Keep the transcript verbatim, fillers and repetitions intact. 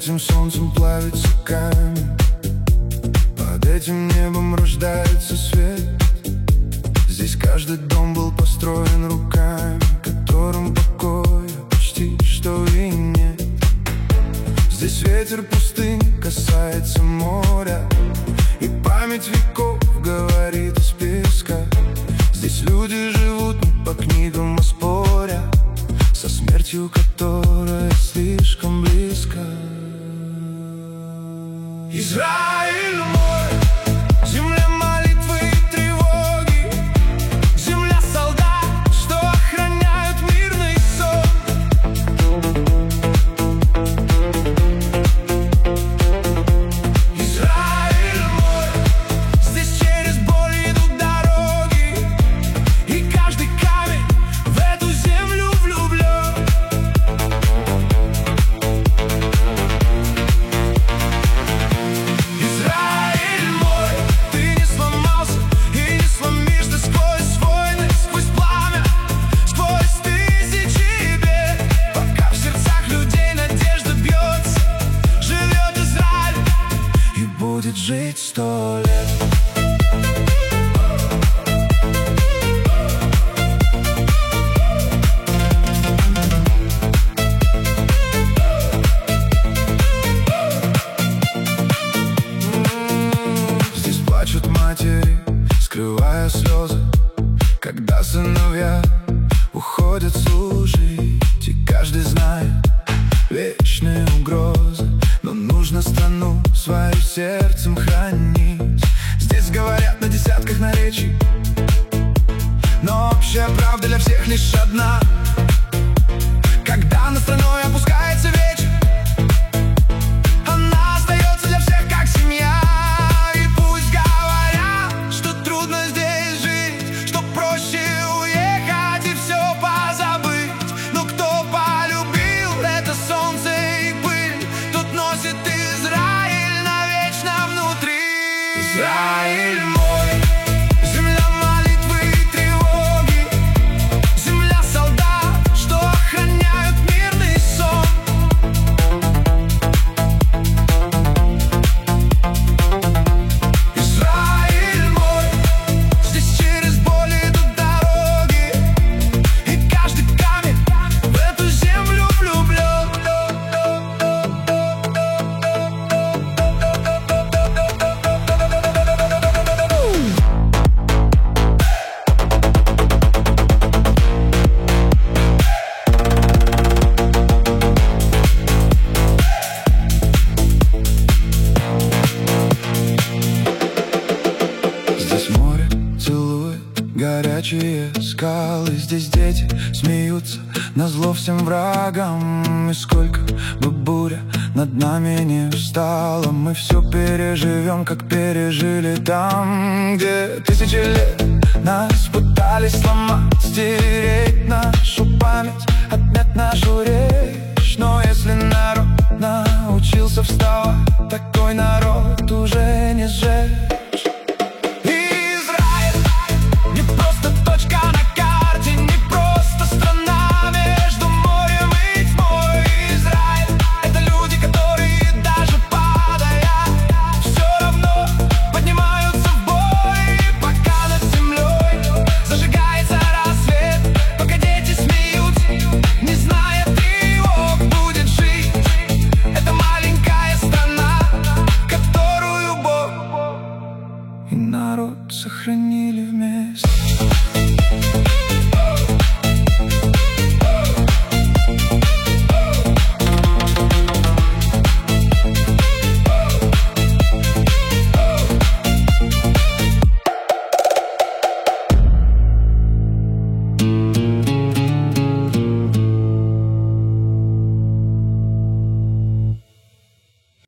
этим солнцем плавится камень, под этим небом рождается свет. Здесь каждый дом был построен руками, которым покоя почти что и нет. Здесь ветер пустынь касается моря, и память веков говорит из песка. Здесь люди живут не по книгам, а споря со смертью, которая слишком близко. Израиль мой, земля молитвы и тревоги, земля солдат, что охраняют мирный сон. Израиль мой, здесь через боль идут дороги, и каждый камень в эту землю влюблен. Израиль мой, ты не сломался и не сломишься сквозь войны, сквозь пламя, сквозь тысячи бед. Пока в сердцах людей надежда бьется, живет Израиль и будет жить сто лет. Здесь плачут матери, скрывая слезы, когда сыновья уходят служить. И каждый знает вечные угрозы, но нужно страну свою сердцем хранить. Здесь говорят на десятках наречий, но общая правда для всех лишь одна. Когда над страной опускается вечер, она остается для всех как семья. И пусть говорят, что трудно здесь жить, что проще уехать и все позабыть, но кто полюбил это солнце и пыль, тот носит Израиль навечно внутри. Израиль мой, земля молитвы и тревоги, земля солдат, что охраняют мирный сон. Израиль мой, здесь через боль идут дороги, и каждый камень в эту землю влюблен. Здесь море целует горячие скалы, здесь дети смеются назло всем врагам. И сколько бы буря над нами не встала, мы все переживем, как пережили там, где тысячи лет нас пытались сломать, стереть нашу память, отнять нашу речь. Но если народ научился вставать, такой народ уже не сжечь. Израиль не просто точка на карте, не просто страна между морем и тьмой. Израиль — это люди, которые даже падая, все равно поднимаются в бой. И пока над землей зажигается рассвет, пока дети смеются, не зная тревог, будет жить эта маленькая страна, которую Бог и народ сохранили вместе.